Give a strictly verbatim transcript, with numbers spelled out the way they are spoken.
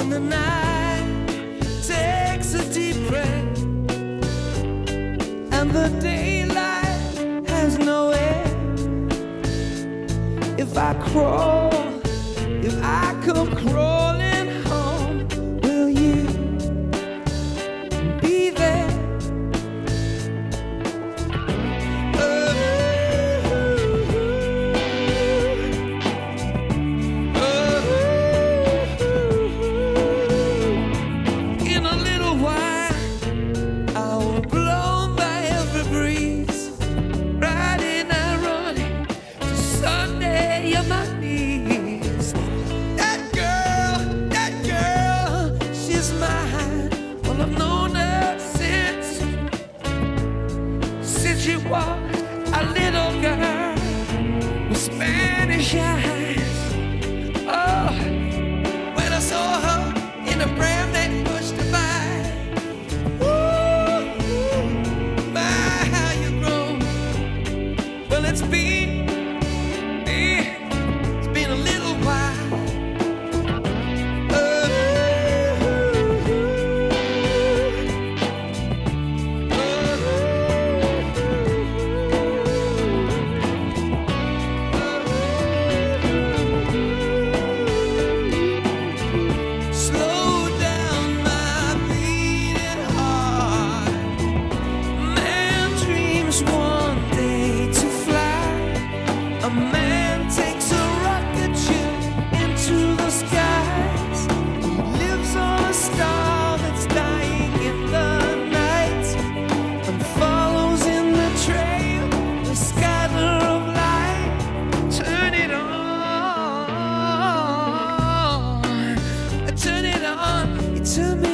when the night takes a deep breath and the daylight has no end. If I crawl, if I come crawling home, will you be there? She was a little girl with Spanish eyes. Oh, when I saw her in a pram that pushed her by. Ooh, my, how you grown. Well, it's been, it's been a little while. A man takes a rocket ship into the skies. He lives on a star that's dying in the night and follows in the trail, the scatter of light. Turn it on, turn it on, you turn me